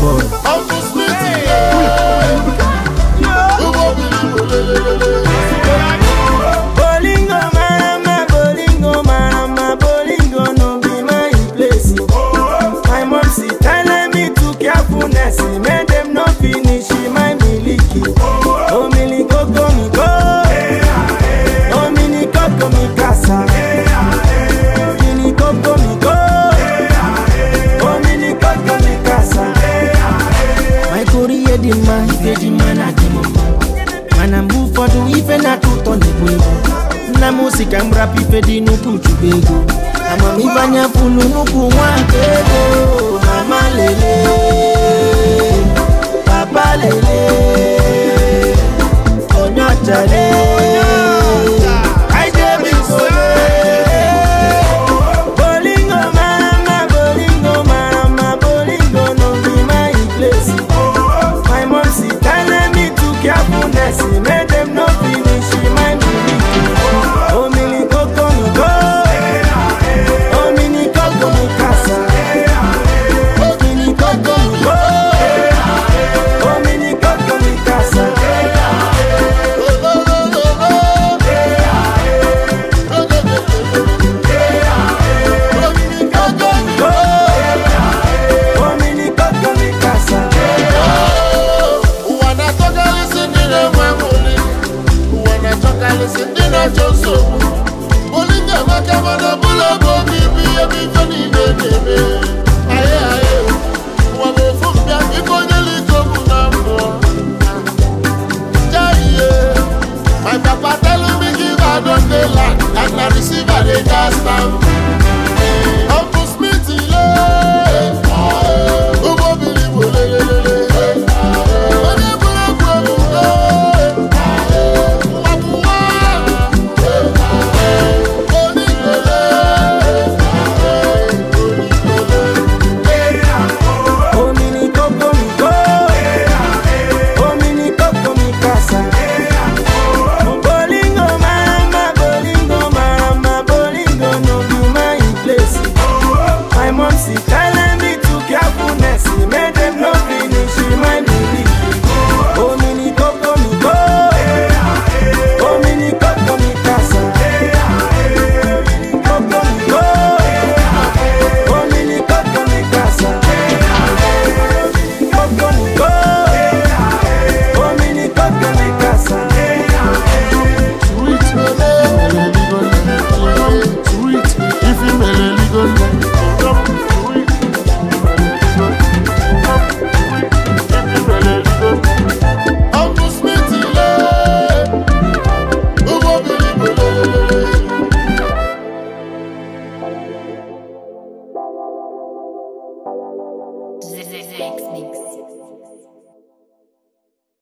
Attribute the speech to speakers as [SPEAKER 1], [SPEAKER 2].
[SPEAKER 1] boy.
[SPEAKER 2] Uncle Smithy,
[SPEAKER 1] Bolingo marama, bolingo no be my place. My mom she telling me to carefulness, make them no finish my miliki. Oh mili koko mi go, oh mini koko mi casa. Mini koko mi go, oh mini koko mi casa. My Korea di man, na di mama. Mana move for the ife na tuto ni kwego. Na musika mrapi fedi nuku chubego. Ama mibanya fulu nuku wakego. Mama lele, papa lele, onyota le. I dey be sole. Bolingo marama, bolingo no be my place. My mom she telling me to carefulness, make them no finish my miliki. Oh mini koko mi go, oh mini koko mi casa. Oh mini koko mi go, oh mini koko mi casa. Oh mini koko mi casa.
[SPEAKER 2] listen to the Joso. Bolinga makamana bula bobi biya bifani nebe. Aye aye, wabo fumbia ikonye liko munambo. Jaye, my papa tell me give I don't dey land and I receive a dey just now. Uncle Smithy le, ubo bilibo le.
[SPEAKER 3] X me.